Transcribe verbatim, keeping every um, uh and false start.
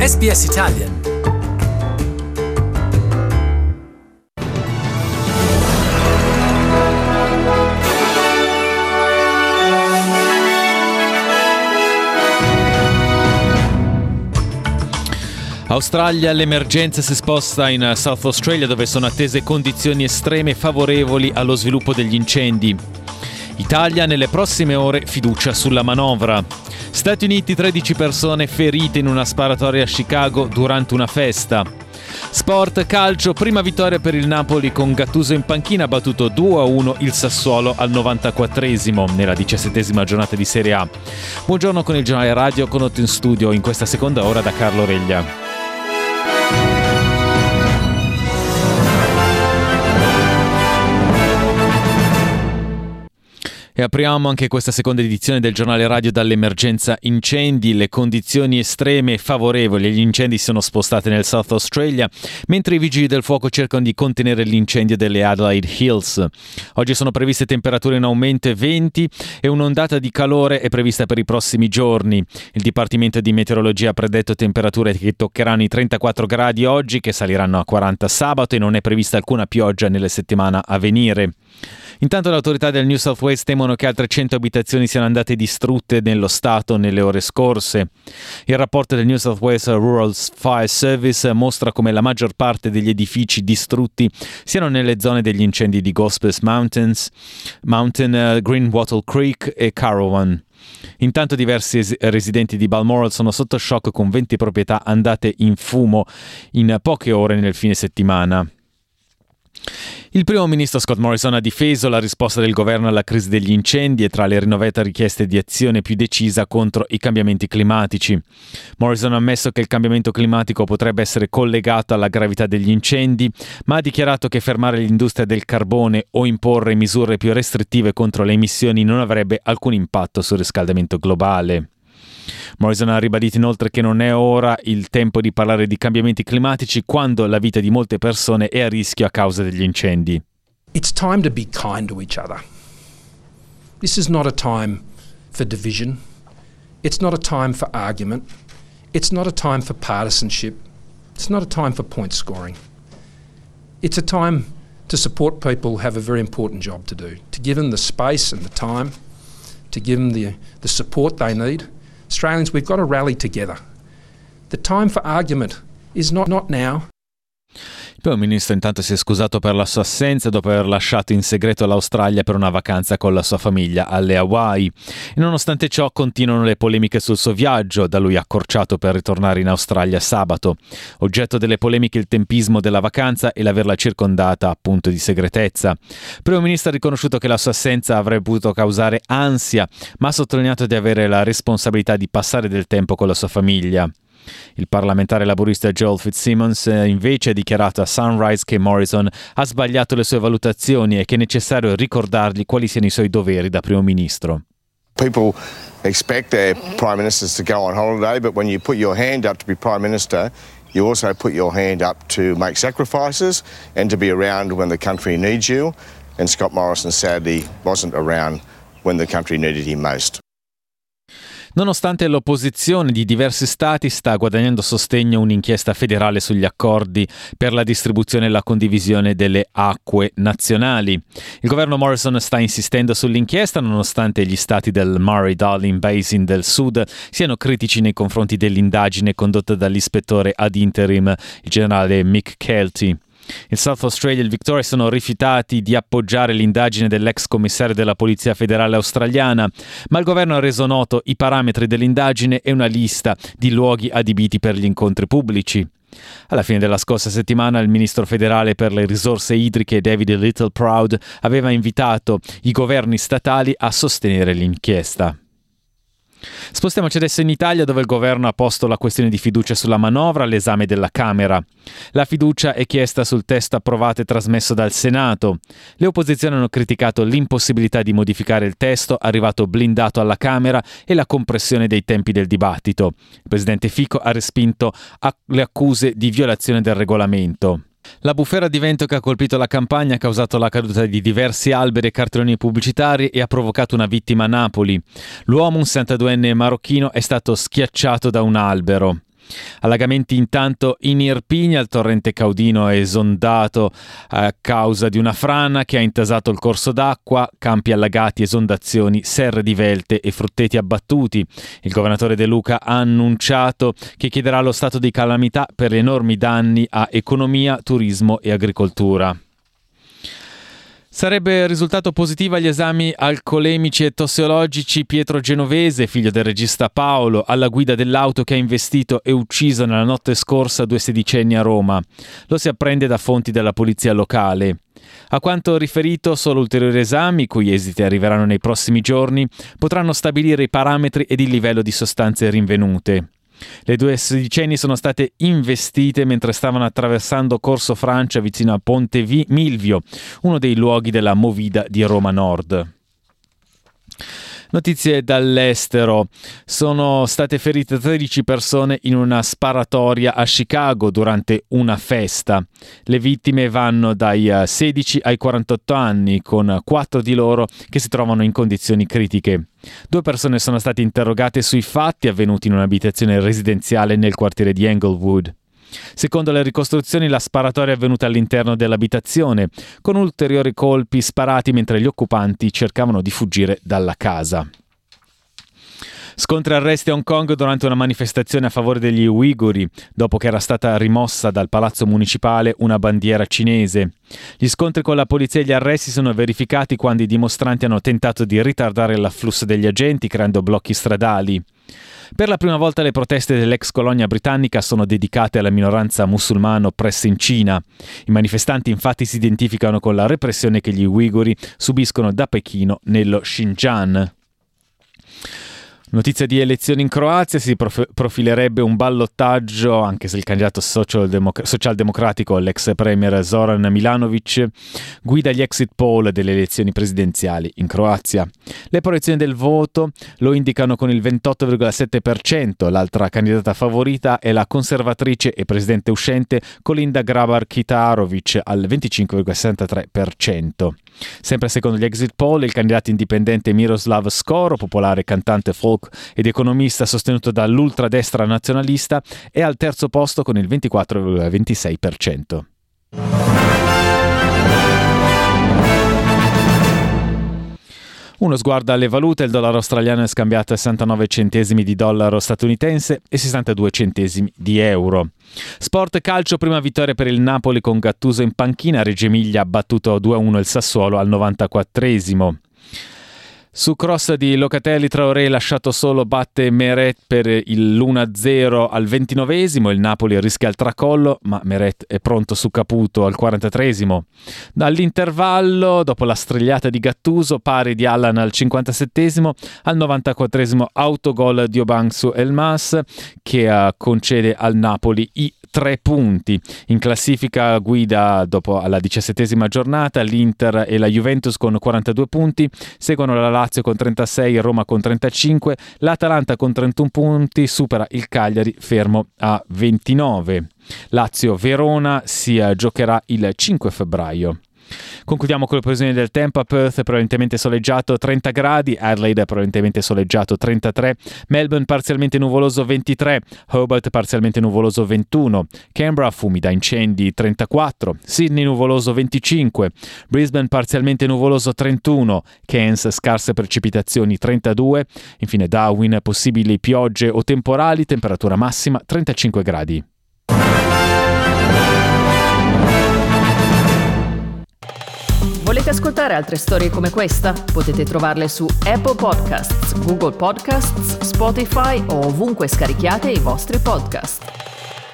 S B S Italian. Australia, l'emergenza si sposta in South Australia, dove sono attese condizioni estreme favorevoli allo sviluppo degli incendi. Italia, nelle prossime ore fiducia sulla manovra. Stati Uniti, tredici persone ferite in una sparatoria a Chicago durante una festa. Sport, calcio, prima vittoria per il Napoli con Gattuso in panchina, ha battuto due a uno il Sassuolo al novantaquattresimo nella diciassettesima giornata di Serie A. Buongiorno con il giornale radio, condotto in studio in questa seconda ora da Carlo Reglia. E apriamo anche questa seconda edizione del giornale radio dall'emergenza incendi. Le condizioni estreme favorevoli agli incendi sono spostate nel South Australia, mentre i vigili del fuoco cercano di contenere l'incendio delle Adelaide Hills. Oggi sono previste temperature in aumento e venti e un'ondata di calore è prevista per i prossimi giorni. Il Dipartimento di Meteorologia ha predetto temperature che toccheranno i trentaquattro gradi oggi, che saliranno a quaranta sabato, e non è prevista alcuna pioggia nelle settimane a venire. Intanto le autorità del New South Wales temono che altre cento abitazioni siano andate distrutte nello Stato nelle ore scorse. Il rapporto del New South Wales Rural Fire Service mostra come la maggior parte degli edifici distrutti siano nelle zone degli incendi di Gospers Mountains, Mountain, uh, Greenwattle Creek e Carawan. Intanto diversi es- residenti di Balmoral sono sotto shock, con venti proprietà andate in fumo in poche ore nel fine settimana. Il primo ministro Scott Morrison ha difeso la risposta del governo alla crisi degli incendi e tra le rinnovate richieste di azione più decisa contro i cambiamenti climatici. Morrison ha ammesso che il cambiamento climatico potrebbe essere collegato alla gravità degli incendi, ma ha dichiarato che fermare l'industria del carbone o imporre misure più restrittive contro le emissioni non avrebbe alcun impatto sul riscaldamento globale. Morrison ha ribadito inoltre che non è ora il tempo di parlare di cambiamenti climatici quando la vita di molte persone è a rischio a causa degli incendi. It's time to be kind to each other. This is not a time for division. It's not a time for argument. It's not a time for partisanship. It's not a time for point scoring. It's a time to support people who have a very important job to do, to give them the space and the time, to give them the, the support they need. Australians, we've got to rally together. The time for argument is not, not now. Il primo ministro intanto si è scusato per la sua assenza dopo aver lasciato in segreto l'Australia per una vacanza con la sua famiglia alle Hawaii. E nonostante ciò continuano le polemiche sul suo viaggio, da lui accorciato per ritornare in Australia sabato. Oggetto delle polemiche il tempismo della vacanza e l'averla circondata appunto di segretezza. Il primo ministro ha riconosciuto che la sua assenza avrebbe potuto causare ansia, ma ha sottolineato di avere la responsabilità di passare del tempo con la sua famiglia. Il parlamentare laburista Joel Fitzsimmons invece ha dichiarato a Sunrise che Morrison ha sbagliato le sue valutazioni e che è necessario ricordargli quali siano i suoi doveri da primo ministro. People expect their prime ministers to go on holiday, but when you put your hand up to be prime minister, you also put your hand up to make sacrifices and to be around when the country needs you. And Scott Morrison sadly wasn't around when the country needed him most. Nonostante l'opposizione di diversi stati, sta guadagnando sostegno un'inchiesta federale sugli accordi per la distribuzione e la condivisione delle acque nazionali. Il governo Morrison sta insistendo sull'inchiesta nonostante gli stati del Murray-Darling Basin del Sud siano critici nei confronti dell'indagine condotta dall'ispettore ad interim, il generale Mick Kelty. Il South Australia e il Victoria sono rifiutati di appoggiare l'indagine dell'ex commissario della Polizia Federale australiana, ma il governo ha reso noto i parametri dell'indagine e una lista di luoghi adibiti per gli incontri pubblici. Alla fine della scorsa settimana il ministro federale per le risorse idriche David Littleproud aveva invitato i governi statali a sostenere l'inchiesta. Spostiamoci adesso in Italia, dove il governo ha posto la questione di fiducia sulla manovra all'esame della Camera. La fiducia è chiesta sul testo approvato e trasmesso dal Senato. Le opposizioni hanno criticato l'impossibilità di modificare il testo arrivato blindato alla Camera e la compressione dei tempi del dibattito. Il presidente Fico ha respinto le accuse di violazione del regolamento. La bufera di vento che ha colpito la Campania ha causato la caduta di diversi alberi e cartelloni pubblicitari e ha provocato una vittima a Napoli. L'uomo, un settantaduenne marocchino, è stato schiacciato da un albero. Allagamenti intanto in Irpinia, il torrente Caudino è esondato a causa di una frana che ha intasato il corso d'acqua, campi allagati, esondazioni, serre divelte e frutteti abbattuti. Il governatore De Luca ha annunciato che chiederà lo stato di calamità per gli enormi danni a economia, turismo e agricoltura. Sarebbe risultato positivo agli esami alcolemici e tossicologici Pietro Genovese, figlio del regista Paolo, alla guida dell'auto che ha investito e ucciso nella notte scorsa due sedicenni a Roma. Lo si apprende da fonti della polizia locale. A quanto riferito, solo ulteriori esami, cui esiti arriveranno nei prossimi giorni, potranno stabilire i parametri ed il livello di sostanze rinvenute. Le due sedicenni sono state investite mentre stavano attraversando Corso Francia vicino a Ponte Milvio, uno dei luoghi della movida di Roma Nord. Notizie dall'estero. Sono state ferite tredici persone in una sparatoria a Chicago durante una festa. Le vittime vanno dai sedici ai quarantotto anni, con quattro di loro che si trovano in condizioni critiche. Due persone sono state interrogate sui fatti avvenuti in un'abitazione residenziale nel quartiere di Englewood. Secondo le ricostruzioni, la sparatoria è avvenuta all'interno dell'abitazione, con ulteriori colpi sparati mentre gli occupanti cercavano di fuggire dalla casa. Scontri e arresti a Hong Kong durante una manifestazione a favore degli uiguri, dopo che era stata rimossa dal palazzo municipale una bandiera cinese. Gli scontri con la polizia e gli arresti sono verificati quando i dimostranti hanno tentato di ritardare l'afflusso degli agenti creando blocchi stradali. Per la prima volta le proteste dell'ex colonia britannica sono dedicate alla minoranza musulmana oppressa in Cina. I manifestanti infatti si identificano con la repressione che gli uiguri subiscono da Pechino nello Xinjiang. Notizia di elezioni in Croazia, si prof- profilerebbe un ballottaggio anche se il candidato socialdemocr- socialdemocratico, l'ex premier Zoran Milanovic, guida gli exit poll delle elezioni presidenziali in Croazia. Le proiezioni del voto lo indicano con il ventotto virgola sette per cento, l'altra candidata favorita è la conservatrice e presidente uscente Kolinda Grabar-Kitarovic al venticinque virgola sessantatré per cento. Sempre secondo gli exit poll, il candidato indipendente Miroslav Skoro, popolare cantante folk ed economista sostenuto dall'ultradestra nazionalista, è al terzo posto con il ventiquattro virgola ventisei per cento. Uno sguardo alle valute: il dollaro australiano è scambiato a sessantanove centesimi di dollaro statunitense e sessantadue centesimi di euro. Sport calcio, prima vittoria per il Napoli con Gattuso in panchina. Reggio Emilia ha battuto due a uno il Sassuolo al novantaquattresimo. Su cross di Locatelli, Traoré lasciato solo batte Meret per l'uno a zero al ventinovesimo. Il Napoli rischia il tracollo, ma Meret è pronto su Caputo al quarantatreesimo. Dall'intervallo, dopo la strigliata di Gattuso, pari di Allan al cinquantasettesimo, al novantaquattresimo autogol di Aubameyang su Elmas che uh, concede al Napoli i tre punti. In classifica guida dopo alla diciassettesima giornata l'Inter e la Juventus con quarantadue punti, seguono la Lazio con trentasei, Roma con trentacinque, l'Atalanta con trentuno punti supera il Cagliari fermo a ventinove. Lazio-Verona si giocherà il cinque febbraio. Concludiamo con le previsioni del tempo. A Perth prevalentemente soleggiato trenta gradi, Adelaide prevalentemente soleggiato trentatré, Melbourne parzialmente nuvoloso ventitré, Hobart parzialmente nuvoloso ventuno, Canberra fumi da incendi trentaquattro, Sydney nuvoloso venticinque, Brisbane parzialmente nuvoloso trentuno, Cairns scarse precipitazioni trentadue, infine Darwin possibili piogge o temporali, temperatura massima trentacinque gradi. Volete ascoltare altre storie come questa? Potete trovarle su Apple Podcasts, Google Podcasts, Spotify o ovunque scarichiate i vostri podcast.